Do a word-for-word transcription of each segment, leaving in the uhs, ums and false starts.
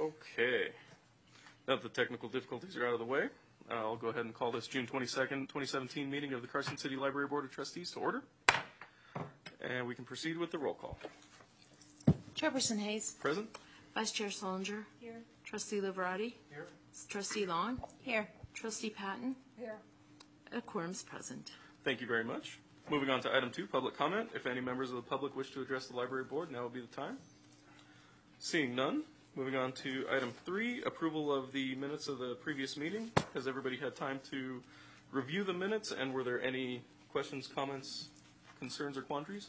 Okay. Now that the technical difficulties are out of the way, uh, I'll go ahead and call this June twenty-second, twenty seventeen meeting of the Carson City Library Board of Trustees to order. And we can proceed with the roll call. Chairperson Hayes. Present. Vice Chair Solinger. Here. Trustee Liverati. Here. Trustee Long. Here. Trustee Patton. Here. A quorum's present. Thank you very much. Moving on to item two, public comment. If any members of the public wish to address the library board, now would be the time. Seeing none, moving on to item three, approval of the minutes of the previous meeting. Has everybody had time to review the minutes, and were there any questions, comments, concerns, or quandaries?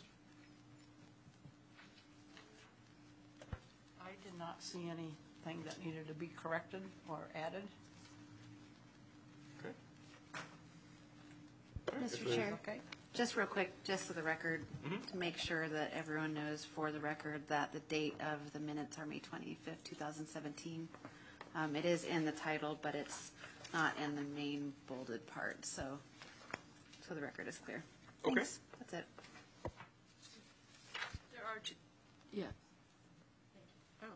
I did not see anything that needed to be corrected or added. Okay. Mister Chair, Okay. just real quick, just for the record, Mhm. to make sure that everyone knows for the record that the date of the minutes are May twenty-fifth, two thousand seventeen. Um, it is in the title, but it's not in the main bolded part, so, so the record is clear. Okay. Thanks. That's it. There are two. Yeah. Oh.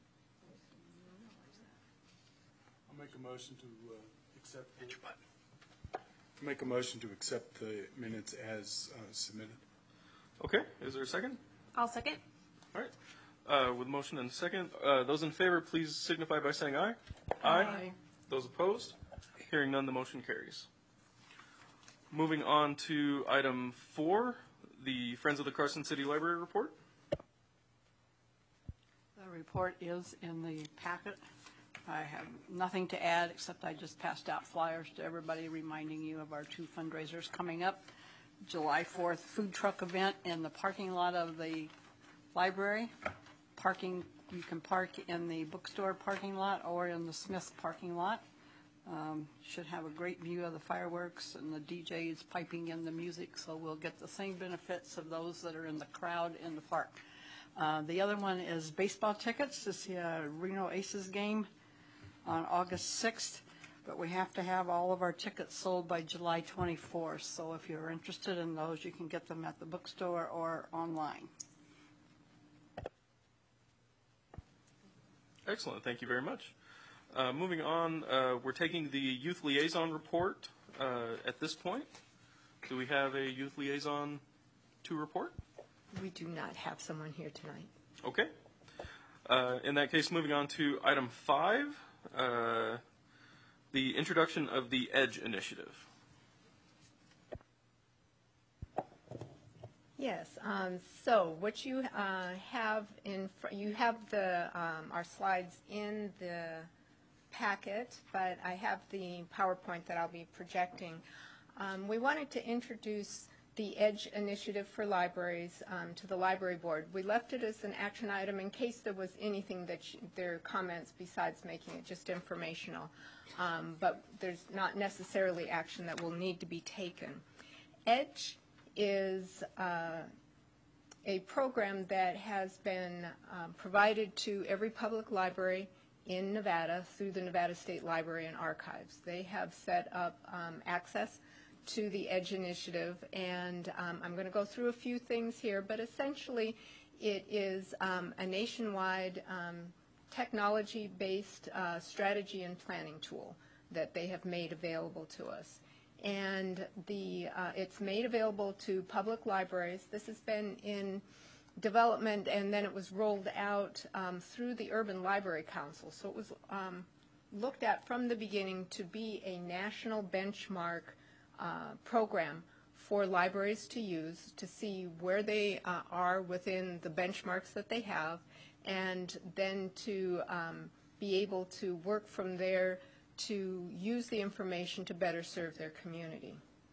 I'll make a motion to uh, accept. The, make a motion to accept the minutes as uh, submitted. Okay, is there a second? I'll second. All right. Uh, with motion and second, uh, those in favor, please signify by saying aye. Aye. Those opposed? Hearing none, the motion carries. Moving on to item four, the Friends of the Carson City Library report. The report is in the packet. I have nothing to add, except I just passed out flyers to everybody reminding you of our two fundraisers coming up. July fourth food truck event in the parking lot of the library. Parking, you can park in the bookstore parking lot or in the Smith parking lot. Um, should have a great view of the fireworks, and the D J is piping in the music, so we'll get the same benefits of those that are in the crowd in the park. Uh, the other one is baseball tickets to see a Reno Aces game on August sixth, but we have to have all of our tickets sold by July twenty-fourth, so if you're interested in those, you can get them at the bookstore or online. Excellent, thank you very much. Uh, moving on, uh, we're taking the youth liaison report uh, at this point. Do we have a youth liaison to report? We do not have someone here tonight. Okay. Uh, in that case, moving on to item five, uh, the introduction of the EDGE initiative. Yes. Um, so what you uh, have in fr- you have the um, our slides in the packet, but I have the PowerPoint that I'll be projecting. Um, we wanted to introduce the EDGE initiative for libraries um, to the library board. We left it as an action item in case there was anything that sh- there are comments besides making it just informational, um, but there's not necessarily action that will need to be taken. EDGE is uh, a program that has been um, provided to every public library in Nevada through the Nevada State Library and Archives. They have set up um, access to the EDGE initiative, and um, I'm going to go through a few things here, but essentially it is um, a nationwide um, technology-based uh, strategy and planning tool that they have made available to us. And the uh, it's made available to public libraries. This has been in development, and then it was rolled out um, through the Urban Library Council. So it was um, looked at from the beginning to be a national benchmark uh, program for libraries to use to see where they uh, are within the benchmarks that they have, and then to um, be able to work from there to use the information to better serve their community.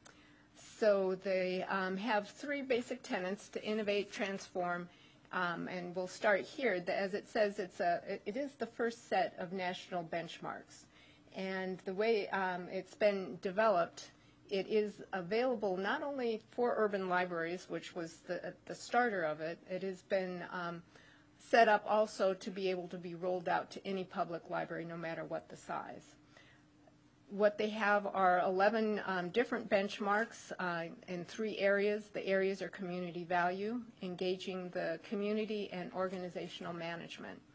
So they um, have three basic tenets: to innovate, transform, um, and we'll start here. As it says, it's a, it is the first set of national benchmarks. And the way um, it's been developed, it is available not only for urban libraries, which was the, the starter of it, it has been um, set up also to be able to be rolled out to any public library, no matter what the size. What they have are eleven um, different benchmarks uh, in three areas. The areas are community value, engaging the community, and organizational management.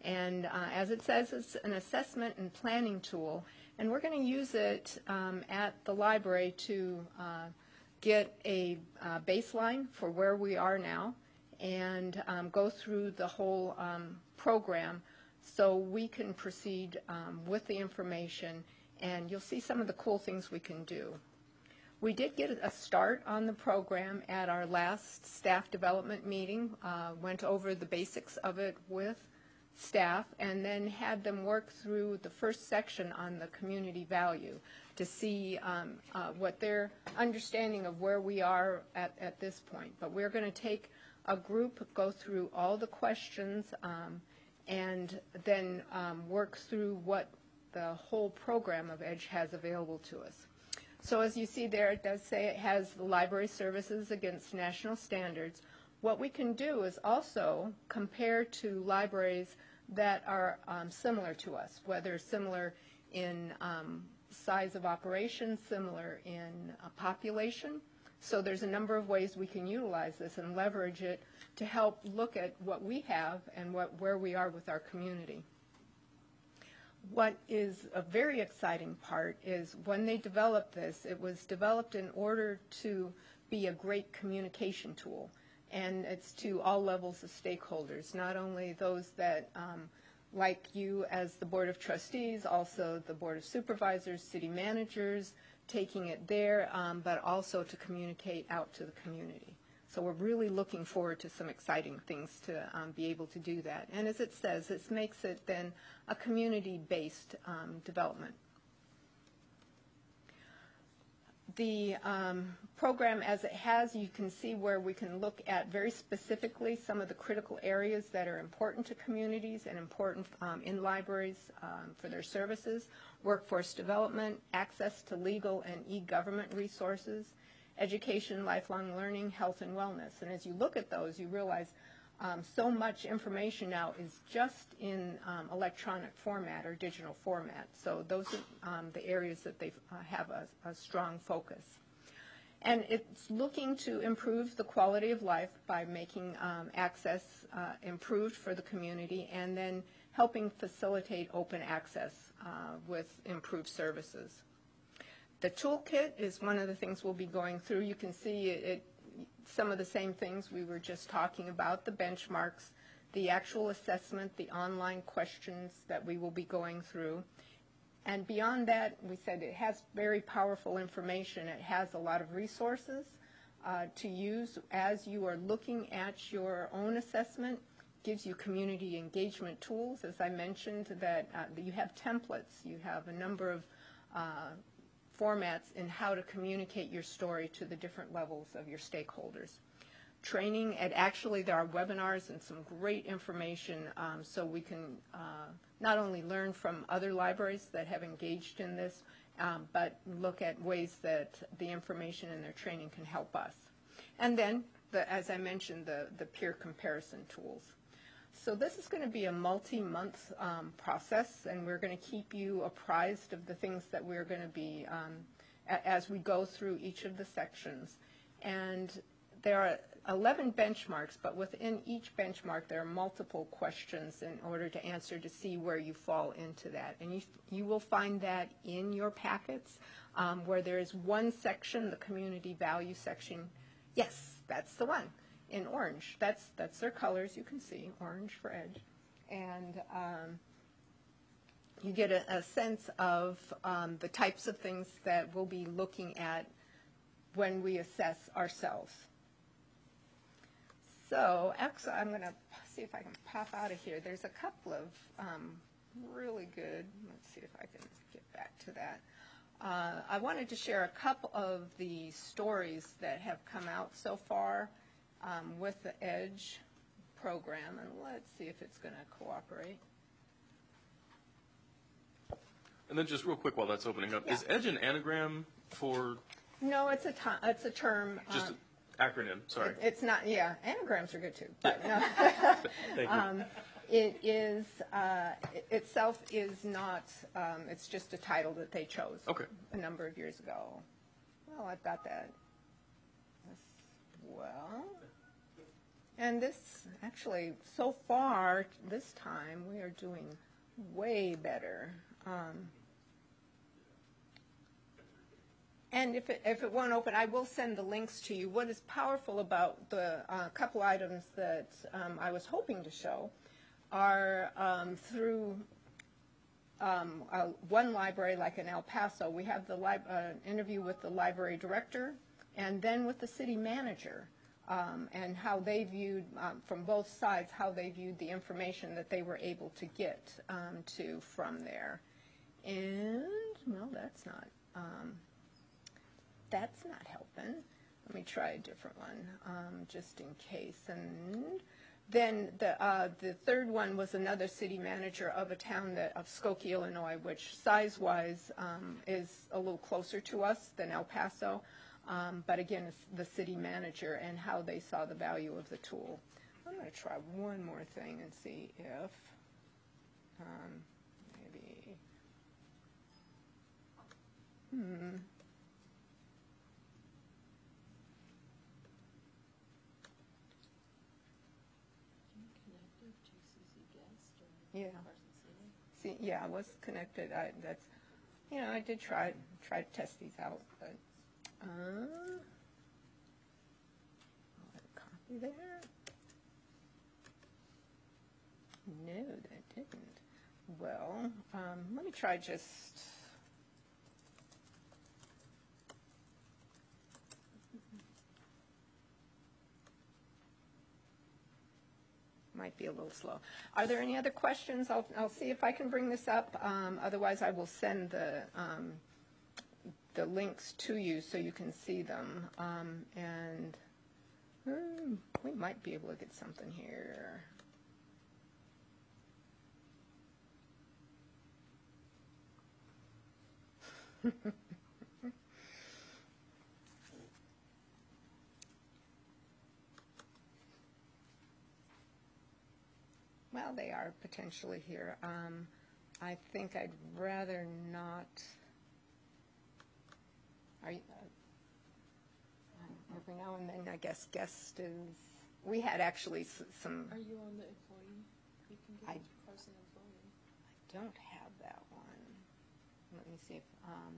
And uh, as it says, it's an assessment and planning tool, and we're going to use it um, at the library to uh, get a uh, baseline for where we are now and um, go through the whole um, program so we can proceed um, with the information, and you'll see some of the cool things we can do. We did get a start on the program at our last staff development meeting, uh, went over the basics of it with staff, and then had them work through the first section on the community value to see um, uh, what their understanding of where we are at, at this point. But we're going to take a group, go through all the questions, um, and then um, work through what the whole program of EDGE has available to us. So as you see there, it does say it has the library services against national standards. What we can do is also compare to libraries that are um, similar to us, whether similar in um, size of operation, similar in uh, population. So there's a number of ways we can utilize this and leverage it to help look at what we have and what, where we are with our community. What is a very exciting part is when they developed this, it was developed in order to be a great communication tool. And it's to all levels of stakeholders, not only those that, um, like you as the Board of Trustees, also the Board of Supervisors, city managers, taking it there, um, but also to communicate out to the community. So we're really looking forward to some exciting things to um, be able to do that. And as it says, it makes it then a community-based um, development. The um, program as it has, you can see where we can look at very specifically some of the critical areas that are important to communities and important um, in libraries um, for their services: workforce development, access to legal and e-government resources, education, lifelong learning, health and wellness. And as you look at those, you realize um, so much information now is just in um, electronic format or digital format. So those are um, the areas that they uh, have a, a strong focus. And it's looking to improve the quality of life by making um, access uh, improved for the community, and then helping facilitate open access uh, with improved services. The toolkit is one of the things we'll be going through. You can see it, it, some of the same things we were just talking about, the benchmarks, the actual assessment, the online questions that we will be going through. And beyond that, we said it has very powerful information. It has a lot of resources uh, to use as you are looking at your own assessment. Gives you community engagement tools, as I mentioned, that uh, you have templates. You have a number of uh, formats in how to communicate your story to the different levels of your stakeholders. Training, and actually there are webinars and some great information um, so we can uh, not only learn from other libraries that have engaged in this, um, but look at ways that the information in their training can help us. And then, the, as I mentioned, the, the peer comparison tools. So this is going to be a multi-month um, process, and we're going to keep you apprised of the things that we're going to be, um, a, as we go through each of the sections. And there are eleven benchmarks, but within each benchmark there are multiple questions in order to answer to see where you fall into that. And you, you will find that in your packets um, where there is one section, the community value section. Yes, that's the one. In orange. That's that's their colors. You can see orange for EDGE, and um, you get a, a sense of um, the types of things that we'll be looking at when we assess ourselves. So, actually, I'm going to see if I can pop out of here. There's a couple of um, really good. Let's see if I can get back to that. Uh, I wanted to share a couple of the stories that have come out so far. Um, with the EDGE program, and let's see if it's going to cooperate. And then just real quick while that's opening up, Yeah. is EDGE an anagram for No, it's a, it's a term. just um, an acronym? Sorry. it, it's not, yeah, anagrams are good too. But no. Thank you. um, it is, uh, it itself is not, um, it's just a title that they chose Okay. a number of years ago. Well, I've got that as well. And this, actually, so far, this time, we are doing way better. Um, And if it, if it won't open, I will send the links to you. What is powerful about the uh, couple items that um, I was hoping to show are um, through um, uh, one library, like in El Paso, we have the li- uh, interview with the library director and then with the city manager, um, and how they viewed, um, from both sides, how they viewed the information that they were able to get um, to from there. And, no, that's not. Um, That's not helping. Let me try a different one, um, just in case. And then the uh, the third one was another city manager of a town that of Skokie, Illinois, which size-wise um, is a little closer to us than El Paso. Um, but again, it's the city manager and how they saw the value of the tool. I'm going to try one more thing and see if um, maybe. Hmm. Yeah. See, yeah, I was connected. I, that's, you know, I did try try to test these out, but uh, copy there. No, that didn't. Well, um, let me try just. Might be a little slow. Are there any other questions? I'll, I'll see if I can bring this up. Um, otherwise, I will send the um, the links to you so you can see them. Um, and hmm, we might be able to get something here. Well, they are potentially here. Um, I think I'd rather not. Are you, uh, every now and then, I guess guest is. We had actually s- some. Are you on the employee? You can I- get person employee. I don't have that one. Let me see if. Um,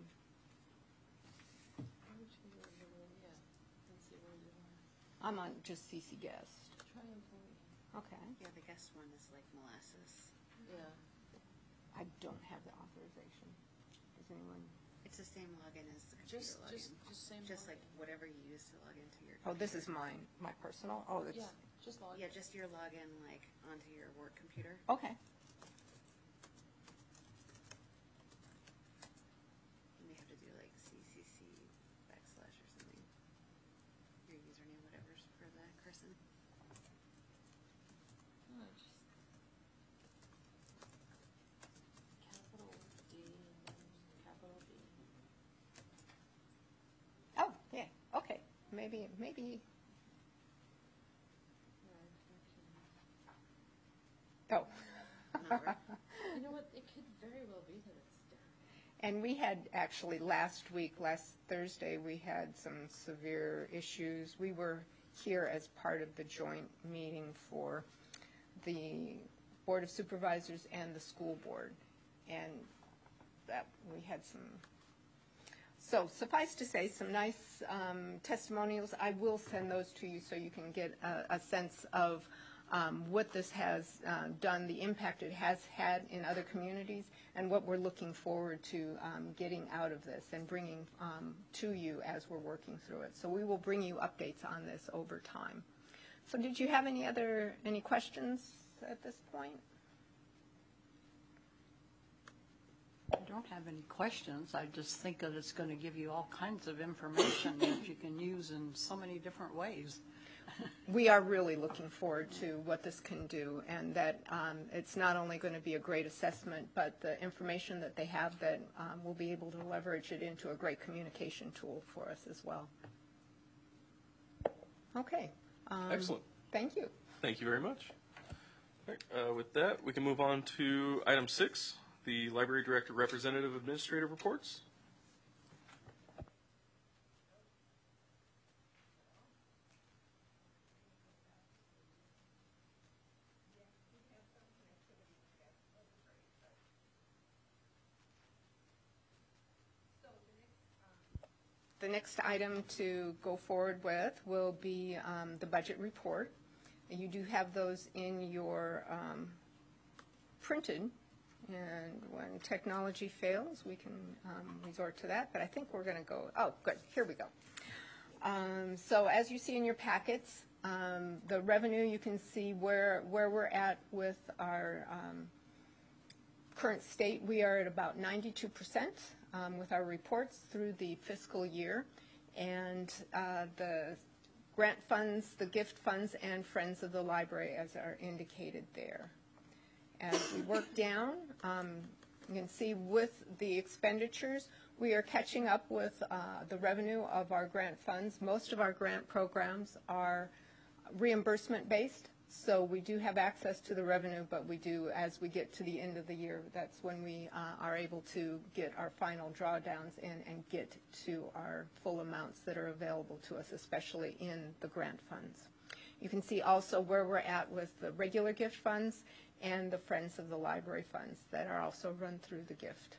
Why would you go to the room, yeah, and see where you are? I'm on just C C guest. Try employee. Okay. Yeah, the guest one is like molasses. Yeah. I don't have the authorization. Does anyone? It's the same login as the computer Just, login. just, just same. Just like login. whatever you use to log into your. Oh, this is computer. mine. My personal. Oh, it's. Yeah, just log. Yeah, just your login like onto your work computer. Okay. You may have to do like C C C backslash or something. Your username, whatever's for that person. Oh, just capital D and then capital B. Oh, yeah. Okay. Maybe. Maybe. Oh. Not right. You know what? It could very well be that it's different. And we had actually last week, last Thursday, we had some severe issues. We were here as part of the joint meeting for the Board of Supervisors and the school board. And that, we had some, so suffice to say, some nice um, testimonials. I will send those to you so you can get a, a sense of Um, what this has uh, done, the impact it has had in other communities, and what we're looking forward to um, getting out of this and bringing um, to you as we're working through it. So we will bring you updates on this over time. So did you have any other, any questions at this point? I don't have any questions. I just think that it's going to give you all kinds of information that you can use in so many different ways. We are really looking forward to what this can do, and that um, it's not only going to be a great assessment, but the information that they have, that um, we'll be able to leverage it into a great communication tool for us as well. Okay. Um, Excellent. Thank you. Thank you very much. All right, uh, with that, we can move on to item six, the Library Director Representative Administrative Reports. the next item to go forward with will be um, the budget report. You do have those in your um, printed, and when technology fails, we can um, resort to that, but I think we're going to go, oh, good, here we go. Um, so as you see in your packets, um, the revenue, you can see where, where we're at with our um, current state. We are at about ninety-two percent um, with our reports through the fiscal year, and uh, the grant funds, the gift funds, and Friends of the Library as are indicated there. As we work down, um, you can see with the expenditures, we are catching up with uh, the revenue of our grant funds. Most of our grant programs are reimbursement-based, so we do have access to the revenue, but we do, as we get to the end of the year, that's when we uh, are able to get our final drawdowns in and get to our full amounts that are available to us, especially in the grant funds. You can see also where we're at with the regular gift funds and the Friends of the Library funds that are also run through the gift.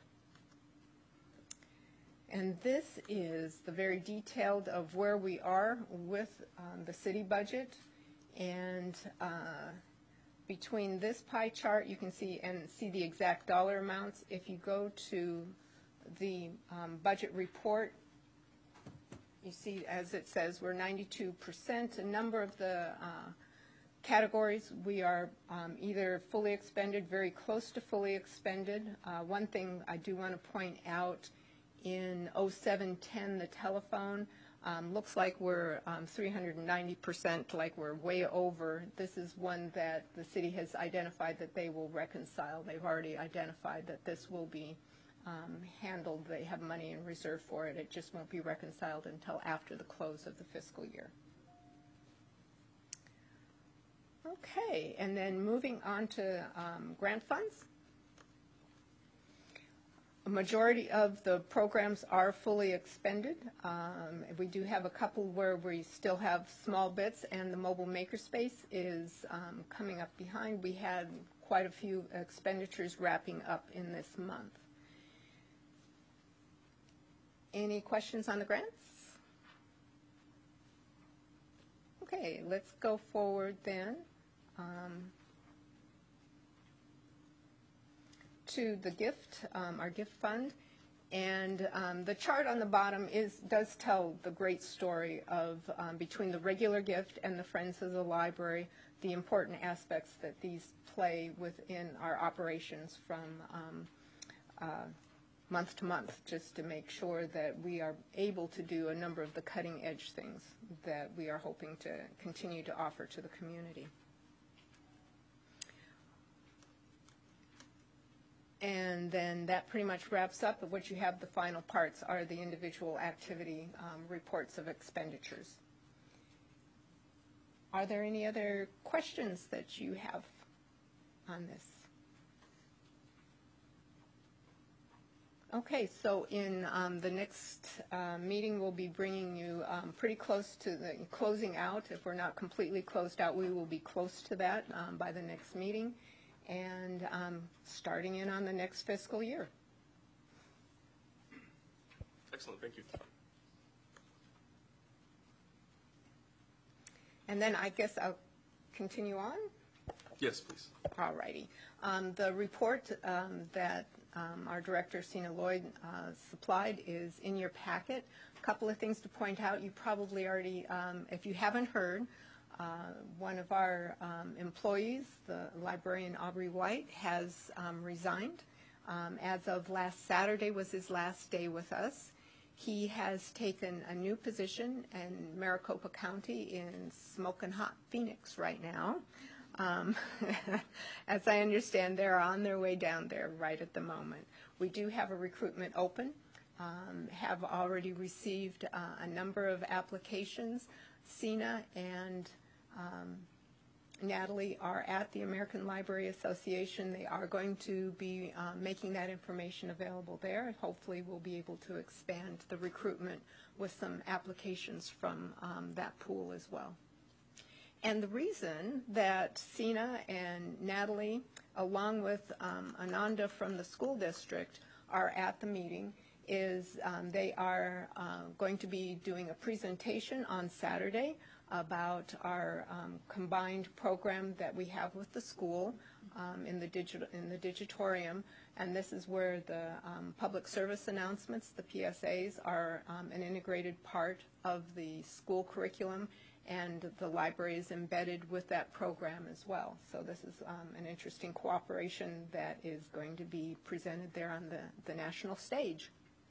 And this is the very detailed of where we are with um, the city budget. And uh, between this pie chart, you can see and see the exact dollar amounts. If you go to the um, budget report, you see, as it says, we're ninety-two percent. A number of the uh, categories, we are um, either fully expended, very close to fully expended. Uh, one thing I do want to point out, in oh seven ten, the telephone, um, looks like we're um, three hundred ninety percent, like we're way over. This is one that the city has identified that they will reconcile. They've already identified that this will be um, handled. They have money in reserve for it. It just won't be reconciled until after the close of the fiscal year. Okay, and then moving on to um, grant funds. A majority of the programs are fully expended. Um, we do have a couple where we still have small bits, and the mobile makerspace is um, coming up behind. We had quite a few expenditures wrapping up in this month. Any questions on the grants? Okay, let's go forward then. Um, to the gift, um, our gift fund, and um, the chart on the bottom is does tell the great story of um, between the regular gift and the Friends of the Library, the important aspects that these play within our operations from um, uh, month to month, just to make sure that we are able to do a number of the cutting edge things that we are hoping to continue to offer to the community. And then that pretty much wraps up. But what you have, the final parts, are the individual activity um, reports of expenditures. Are there any other questions that you have on this? Okay, so in um, the next uh, meeting, we'll be bringing you um, pretty close to the closing out. If we're not completely closed out, we will be close to that um, by the next meeting, and um, starting in on the next fiscal year. Excellent, thank you. And then I guess I'll continue on. Yes, please. All righty. Um, the report um, that um, our director, Sina Lloyd, uh, supplied is in your packet. A couple of things to point out. You probably already, um, if you haven't heard, uh, one of our um, employees, the librarian Aubrey White, has um, resigned. Um, as of last Saturday was his last day with us. He has taken a new position in Maricopa County in smoking hot Phoenix right now. Um, as I understand, they're on their way down there right at the moment. We do have a recruitment open, um, have already received uh, a number of applications. Sina and um, Natalie are at the American Library Association. They are going to be uh, making that information available there. Hopefully we'll be able to expand the recruitment with some applications from um, that pool as well. And the reason that Sina and Natalie, along with um, Ananda from the school district, are at the meeting is um, they are uh, going to be doing a presentation on Saturday about our um, combined program that we have with the school um, in the digital in the Digitorium, and this is where the um, public service announcements, the P S As, are um, an integrated part of the school curriculum, and the library is embedded with that program as well. So this is um, an interesting cooperation that is going to be presented there on the, the national stage.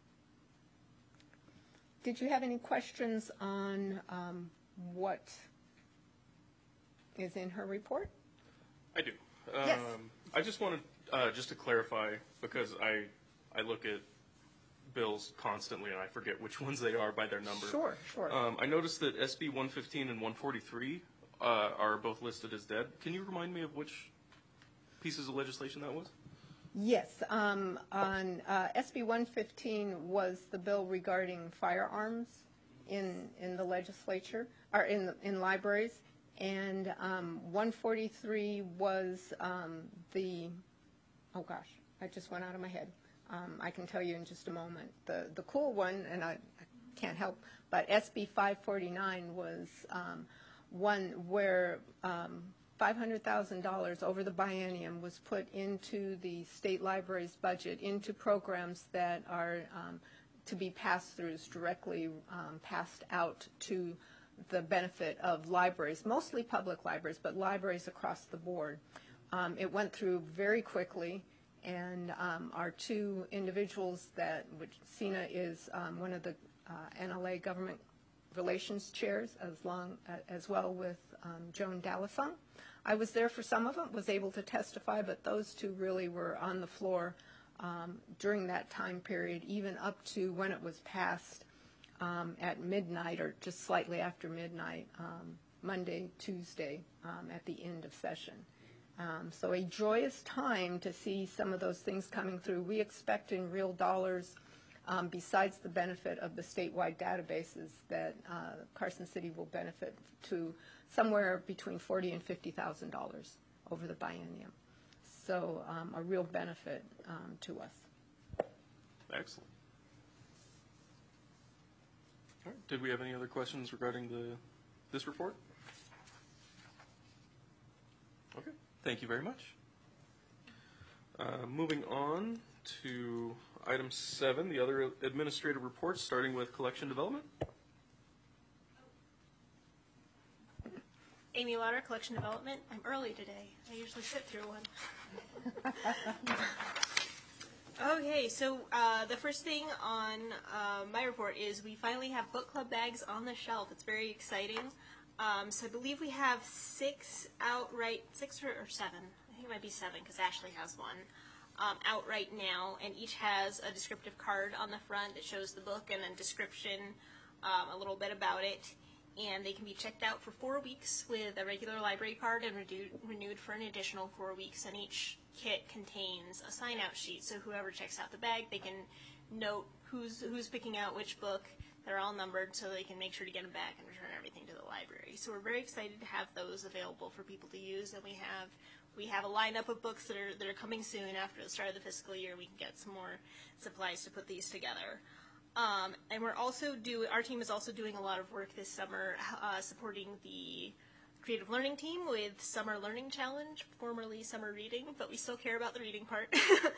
Did you have any questions on um, what is in her report? I do. Yes. Um, I just wanted, uh, just to clarify, because I, I look at bills constantly and I forget which ones they are by their number. Sure, sure. Um, I noticed that S B one fifteen and one forty-three uh, are both listed as dead. Can you remind me of which pieces of legislation that was? Yes, um, on uh, S B one fifteen was the bill regarding firearms in in the legislature, or in the, in libraries, and um, one forty-three was um, the, oh gosh, I just went out of my head. Um, I can tell you in just a moment. The the cool one, and I, I can't help, but S B five forty-nine was um, one where um, five hundred thousand dollars over the biennium was put into the state library's budget, into programs that are um, to be pass-throughs directly um, passed out to the benefit of libraries, mostly public libraries, but libraries across the board. Um, it went through very quickly, and um, our two individuals that, which Sina is um, one of the uh, N L A government relations chairs, as long uh, as well with um, Joan Dallasong. I was there for some of them, was able to testify, but those two really were on the floor um, during that time period, even up to when it was passed um, at midnight or just slightly after midnight, um, Monday, Tuesday, um, at the end of session. Um, so a joyous time to see some of those things coming through. We expect in real dollars, um, besides the benefit of the statewide databases, that uh, Carson City will benefit to somewhere between forty and fifty thousand dollars over the biennium. So um, a real benefit um, to us. Excellent. All right. Did we have any other questions regarding the this report? Okay. Thank you very much. Uh, moving on to item seven, the other administrative reports, starting with collection development. Amy Lauder, Collection Development. I'm early today. I usually sit through one. Okay, so uh, the first thing on uh, my report is we finally have book club bags on the shelf. It's very exciting. Um, so I believe we have six outright, six or, or seven. I think it might be seven because Ashley has one um, out right now, and each has a descriptive card on the front that shows the book and a description, um, a little bit about it. And they can be checked out for four weeks with a regular library card and redu- renewed for an additional four weeks. And each kit contains a sign-out sheet, so whoever checks out the bag, they can note who's who's picking out which book. They're all numbered, so they can make sure to get them back and return everything to the library. So we're very excited to have those available for people to use. And we have we have a lineup of books that are that are coming soon after the start of the fiscal year. We can get some more supplies to put these together. Um, and we're also do our team is also doing a lot of work this summer uh, supporting the Creative Learning team with Summer Learning Challenge, formerly Summer Reading, but we still care about the reading part.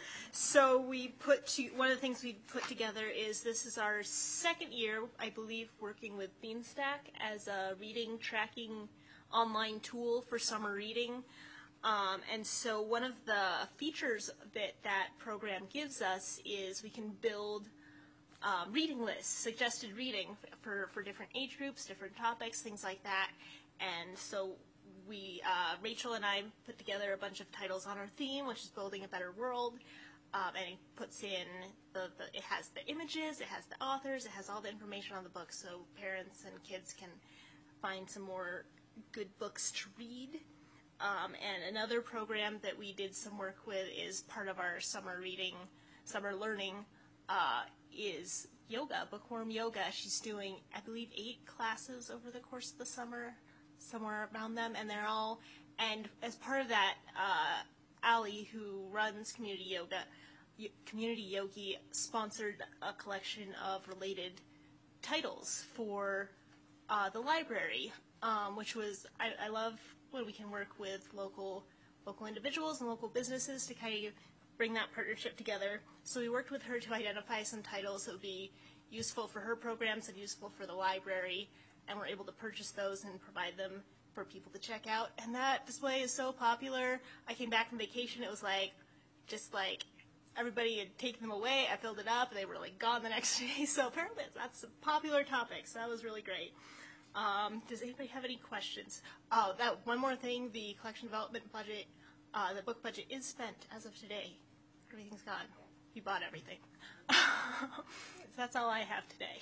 So we put to, one of the things we put together is this is our second year, I believe, working with Beanstack as a reading tracking online tool for summer reading. Um, and so one of the features that that program gives us is we can build Um, reading lists, suggested reading for, for different age groups, different topics, things like that. And so we, uh, Rachel and I put together a bunch of titles on our theme, which is Building a Better World. Um, and it puts in, the, the, it has the images, it has the authors, it has all the information on the book so parents and kids can find some more good books to read. Um, and another program that we did some work with is part of our summer reading, summer learning, uh, is yoga, Bookworm Yoga. She's doing, I believe, eight classes over the course of the summer, somewhere around them, and they're all, and as part of that, uh, Ali, who runs Community Yoga, Y- Community Yogi sponsored a collection of related titles for uh, the library, um, which was, I, I love when we can work with local local individuals and local businesses to kind of bring that partnership together. So we worked with her to identify some titles that would be useful for her programs and useful for the library, and we're able to purchase those and provide them for people to check out. And that display is so popular. I came back from vacation, it was like, just like, everybody had taken them away, I filled it up, and they were like gone the next day. So apparently that's a popular topic, so that was really great. Um, does anybody have any questions? Oh, that one more thing, the collection development budget, uh, the book budget is spent as of today. Everything's gone. You bought everything. So that's all I have today.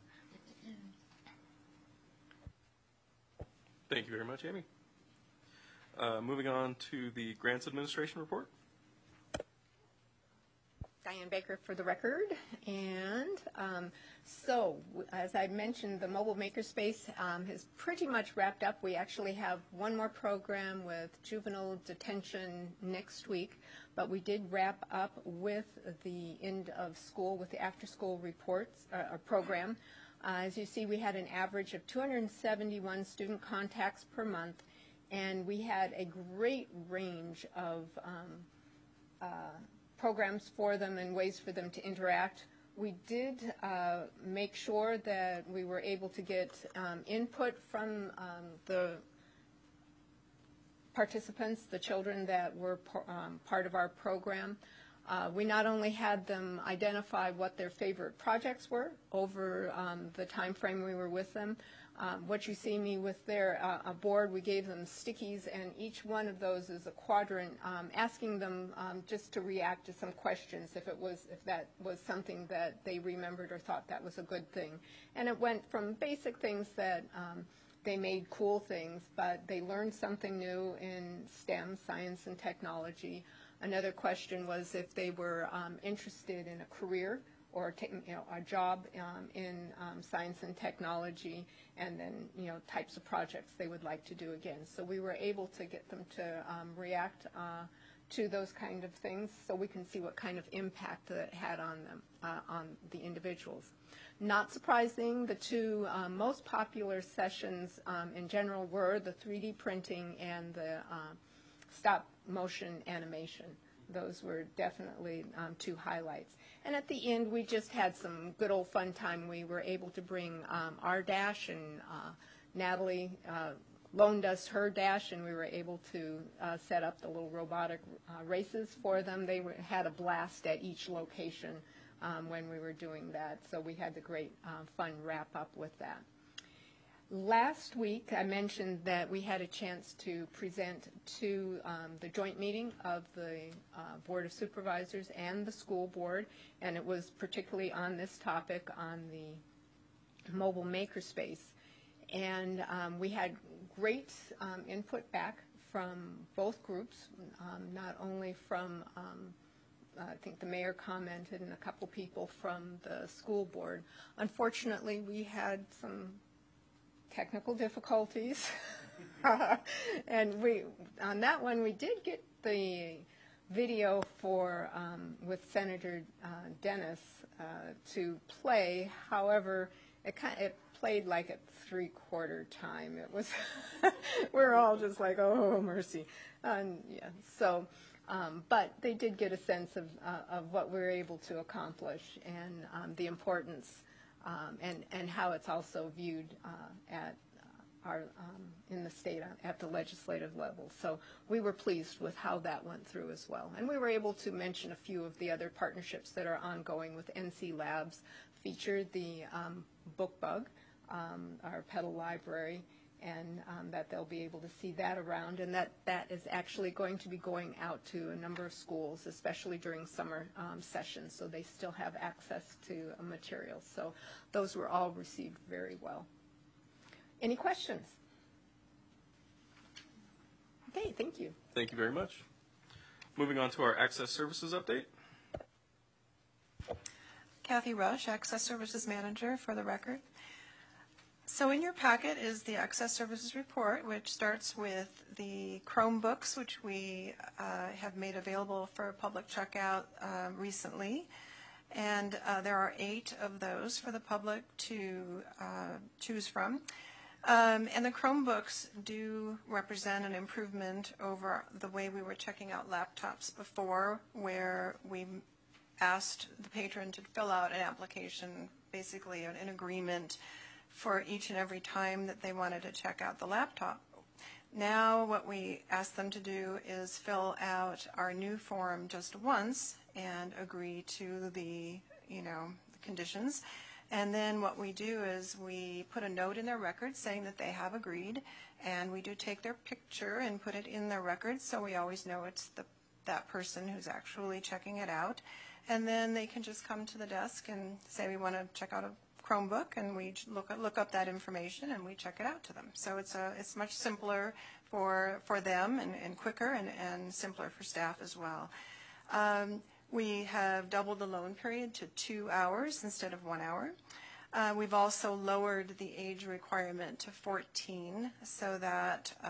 Thank you very much, Amy. Uh, moving on to the grants administration report. Diane Baker for the record. And um, so, w- as I mentioned, the mobile makerspace um, has pretty much wrapped up. We actually have one more program with juvenile detention next week, but we did wrap up with the end of school, with the after-school reports uh, uh, program. Uh, as you see, we had an average of two hundred seventy-one student contacts per month, and we had a great range of um, uh, programs for them and ways for them to interact. We did uh, make sure that we were able to get um, input from um, the participants, the children that were um, part of our program. Uh, we not only had them identify what their favorite projects were over um, the time frame we were with them. Um, what you see me with there, uh, a board, we gave them stickies, and each one of those is a quadrant, um, asking them um, just to react to some questions if it was, if that was something that they remembered or thought that was a good thing. And it went from basic things that um, they made cool things, but they learned something new in STEM, science and technology. Another question was if they were um, interested in a career or taking, you know, a job um, in um, science and technology, and then, you know, types of projects they would like to do again. So we were able to get them to um, react uh, to those kind of things, so we can see what kind of impact that had on them, uh, on the individuals. Not surprising, the two um, most popular sessions um, in general were the three D printing and the uh, stop motion animation. Those were definitely um, two highlights. And at the end, we just had some good old fun time. We were able to bring um, our dash, and uh, Natalie uh, loaned us her dash, and we were able to uh, set up the little robotic uh, races for them. They were, had a blast at each location um, when we were doing that. So we had the great uh, fun wrap up with that. Last week, I mentioned that we had a chance to present to um, the joint meeting of the uh, Board of Supervisors and the school board, and it was particularly on this topic, on the mobile makerspace. And um, we had great um, input back from both groups, um, not only from, um, I think the mayor commented, and a couple people from the school board. Unfortunately, we had some technical difficulties. And we, on that one, we did get the video for, um, with Senator uh, Dennis uh, to play. However, it kind it played like at three-quarter time. It was, we're all just like, oh, mercy. And yeah, so, um, but they did get a sense of, uh, of what we were able to accomplish, and um, the importance Um, and, and how it's also viewed uh, at uh, our, um, in the state at the legislative level. So we were pleased with how that went through as well. And we were able to mention a few of the other partnerships that are ongoing with N C Labs, featured the um, Book Bug, um, our pedal library, and um, that they'll be able to see that around, and that that is actually going to be going out to a number of schools, especially during summer um, sessions, so they still have access to uh, materials. So those were all received very well. Any questions? Okay, thank you. Thank you very much. Moving on to our Access Services update. Kathy Rush, Access Services Manager, for the record. So in your packet is the Access Services Report, which starts with the Chromebooks, which we uh, have made available for public checkout uh, recently. And uh, there are eight of those for the public to uh, choose from. Um, and the Chromebooks do represent an improvement over the way we were checking out laptops before, where we asked the patron to fill out an application, basically an, an agreement for each and every time that they wanted to check out the laptop. Now what we ask them to do is fill out our new form just once and agree to the, you know, the conditions. And then what we do is we put a note in their records saying that they have agreed, and we do take their picture and put it in their records so we always know it's the, that person who's actually checking it out. And then they can just come to the desk and say we want to check out a Chromebook, and we look look up that information and we check it out to them. So it's a it's much simpler for for them and, and quicker and, and simpler for staff as well. Um, we have doubled the loan period to two hours instead of one hour. Uh, we've also lowered the age requirement to fourteen so that uh,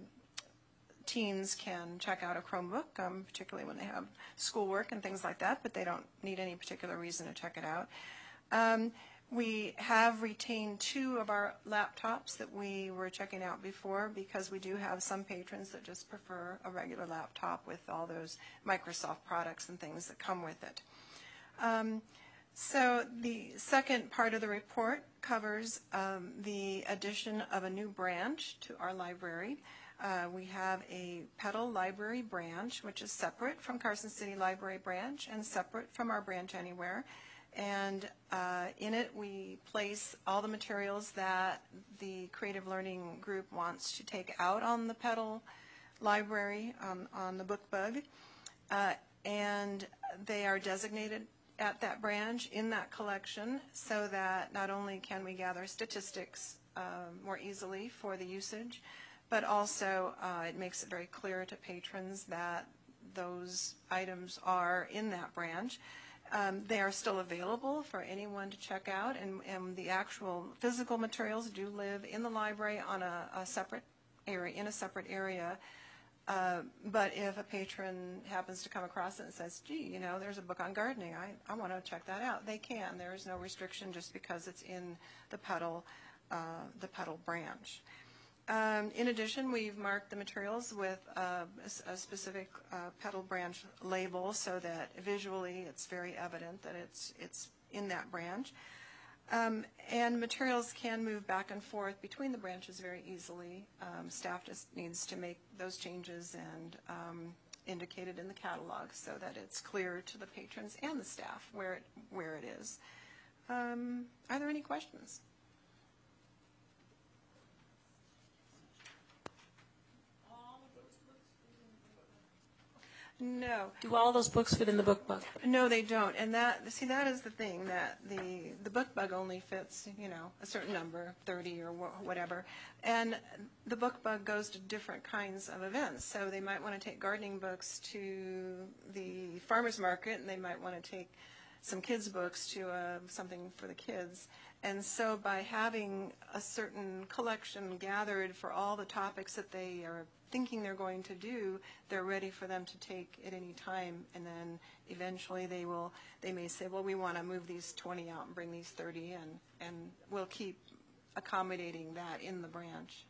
teens can check out a Chromebook, um, particularly when they have schoolwork and things like that, but they don't need any particular reason to check it out. Um, We have retained two of our laptops that we were checking out before because we do have some patrons that just prefer a regular laptop with all those Microsoft products and things that come with it. Um, so the second part of the report covers um, the addition of a new branch to our library. Uh, we have a Petal Library branch, which is separate from Carson City Library branch and separate from our Branch Anywhere. And uh, in it we place all the materials that the Creative Learning Group wants to take out on the Petal Library, um, on the BookBug. Uh, and they are designated at that branch in that collection so that not only can we gather statistics uh, more easily for the usage, but also uh, it makes it very clear to patrons that those items are in that branch. Um, they are still available for anyone to check out, and, and the actual physical materials do live in the library on a, a separate area, in a separate area. Uh, but if a patron happens to come across it and says, gee, you know, there's a book on gardening, I, I want to check that out, they can. There is no restriction just because it's in the Petal, uh, the Petal branch. Um, in addition, we've marked the materials with uh, a, a specific uh, Petal branch label so that visually it's very evident that it's it's in that branch. Um, and materials can move back and forth between the branches very easily. Um, staff just needs to make those changes and um, indicate it in the catalog so that it's clear to the patrons and the staff where it, where it is. Um, are there any questions? No. Do all those books fit in the BookBug? No, they don't. And that, see, that is the thing, that the, the BookBug only fits, you know, a certain number, thirty or wh whatever. And the BookBug goes to different kinds of events. So they might want to take gardening books to the farmer's market, and they might want to take some kids' books to uh, something for the kids. And so by having a certain collection gathered for all the topics that they are thinking they're going to do, they're ready for them to take at any time, and then eventually they will, they may say, well, we want to move these twenty out and bring these thirty in, and we'll keep accommodating that in the branch.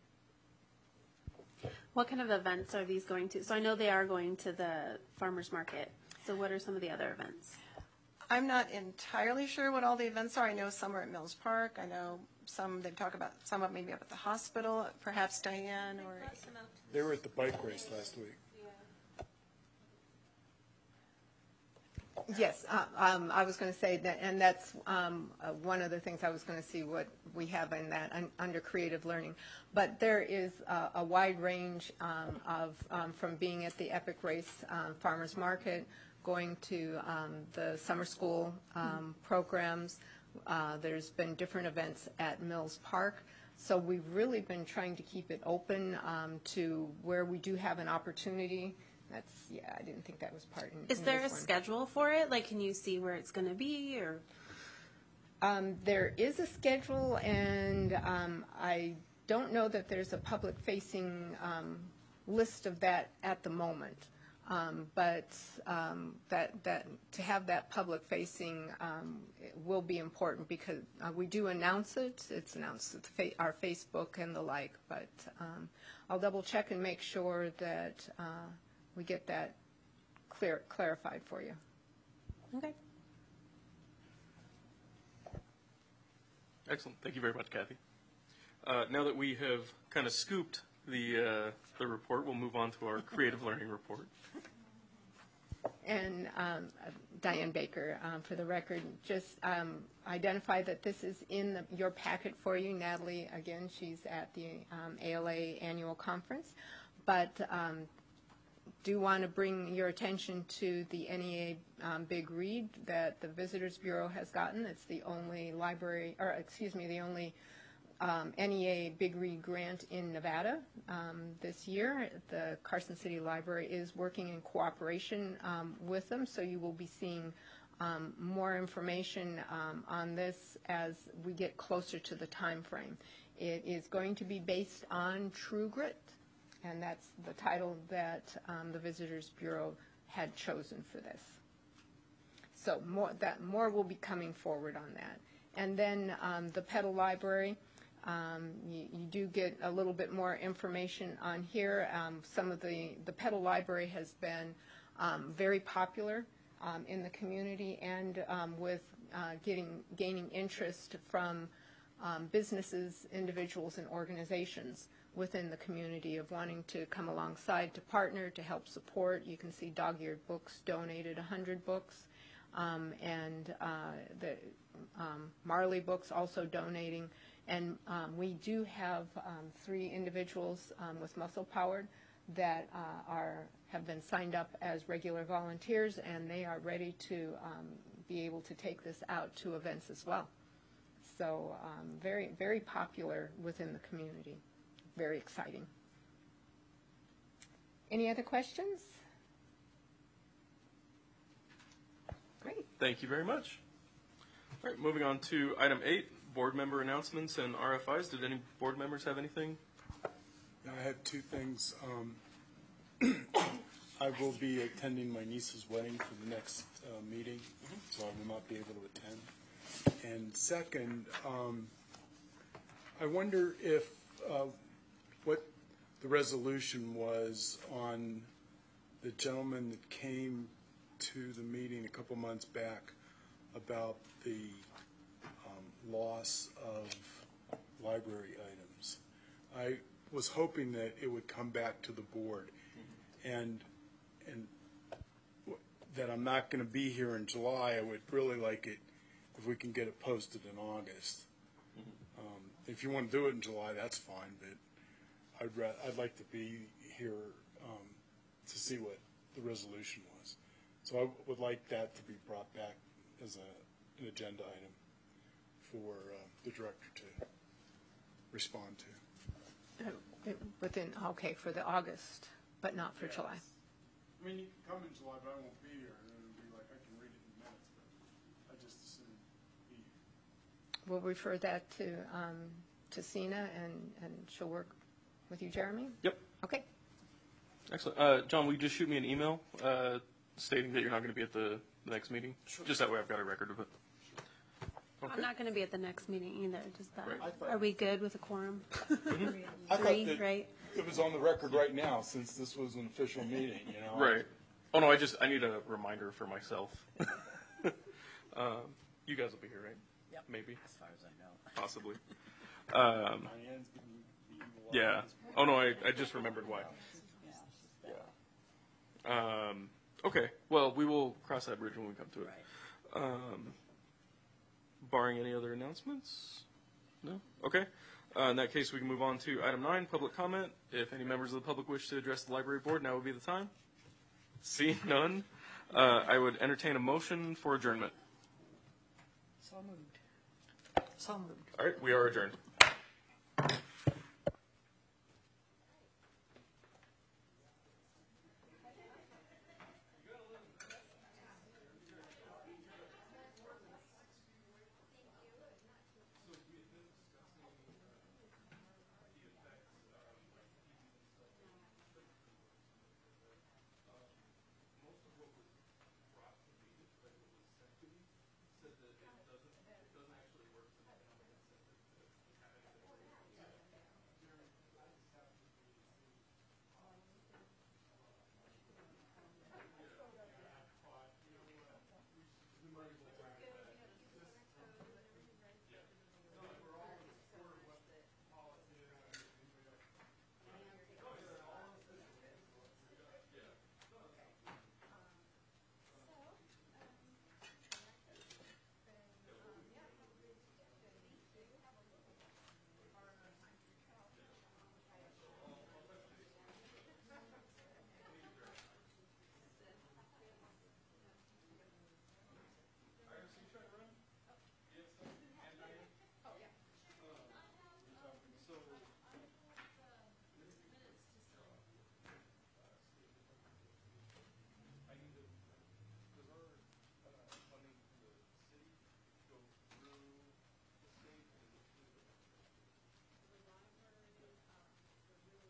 What kind of events are these going to? So I know they are going to the farmer's market. So what are some of the other events? I'm not entirely sure what all the events are. I know some are at Mills Park. I know some, they talk about some of maybe up at the hospital, perhaps Diane or... They were at the bike race last week. Yes, uh, um, I was going to say that, and that's um, uh, one of the things I was going to see what we have in that un under creative learning. But there is uh, a wide range um, of, um, from being at the Epic Race uh, Farmers Market, going to um, the summer school um, programs. Uh, there's been different events at Mills Park. So we've really been trying to keep it open um, to where we do have an opportunity. That's, yeah, I didn't think that was part in Is in there a this one. schedule for it? Like, can you see where it's going to be, or? Um, There is a schedule, and um, I don't know that there's a public-facing um, list of that at the moment. Um, But um, that, that, to have that public-facing um, it will be important because uh, we do announce it. It's announced at the fa- our Facebook and the like, but um, I'll double-check and make sure that uh, we get that clear, clarified for you. Okay. Excellent. Thank you very much, Kathy. Uh, now that we have kind of scooped the uh, the report, we'll move on to our creative learning report. And um, Diane Baker, um, for the record, just um, identify that this is in the, your packet for you. Natalie, again, she's at the um, A L A annual conference, but um, do want to bring your attention to the N E A um, Big Read that the Visitors Bureau has gotten. It's the only library, or excuse me, the only um, N E A Big Read grant in Nevada um, this year. The Carson City Library is working in cooperation um, with them, so you will be seeing um, more information um, on this as we get closer to the time frame. It is going to be based on True Grit, and that's the title that um, the Visitors Bureau had chosen for this. So more that more will be coming forward on that. And then um, the Petal Library, um, you, you do get a little bit more information on here. Um, some of the the Petal Library has been um, very popular um, in the community and um, with uh, getting gaining interest from um, businesses, individuals, and organizations within the community of wanting to come alongside to partner, to help support. You can see Dog-Eared Books donated one hundred books, um, and uh, the um, Marley Books also donating. And um, we do have um, three individuals um, with Muscle Powered that uh, are have been signed up as regular volunteers, and they are ready to um, be able to take this out to events as well. So um, very, very popular within the community. Very exciting. Any other questions? Great. Thank you very much. All right, moving on to item eight, board member announcements and R F Is. Did any board members have anything? I have two things. Um, I will be attending my niece's wedding for the next uh, meeting, so I will not be able to attend. And second, um, I wonder if uh, what the resolution was on the gentleman that came to the meeting a couple months back about the um, loss of library items. I was hoping that it would come back to the board, and and w- that I'm not going to be here in July. I would really like it if we can get it posted in August. Um, if you want to do it in July, that's fine, but I'd ra- I'd like to be here um, to see what the resolution was. So I would like that to be brought back as a, an agenda item for uh, the director to respond to. Uh, Within, okay, for the August, but not for Yes. July. I mean, you can come in July, but I won't be here, and it'll be like, I can read it in minutes, but I just assume be here. We'll refer that to, um, to Sina, and, and she'll work with you, Jeremy? Yep. Okay. Excellent. Uh, John, will you just shoot me an email uh, stating that you're not going to be at the, the next meeting? Sure. Just that way I've got a record of it. Okay. I'm not going to be at the next meeting either. Just that. Right. I thought- Are we good with a quorum? I thought Three, that right? it was on the record right now, since this was an official meeting, you know? Right. Oh, no, I just, I need a reminder for myself. um, you guys will be here, right? Yep. Maybe. As far as I know. Possibly. Um, Diane's giving you the evil yeah. eye. Oh, no, I, I just remembered why. Yeah. Um, okay. Well, we will cross that bridge when we come to it. Um, barring any other announcements? No? Okay. Uh, in that case, we can move on to item nine, public comment. If any members of the public wish to address the library board, now would be the time. Seeing none, uh, I would entertain a motion for adjournment. So moved. So moved. All right, we are adjourned.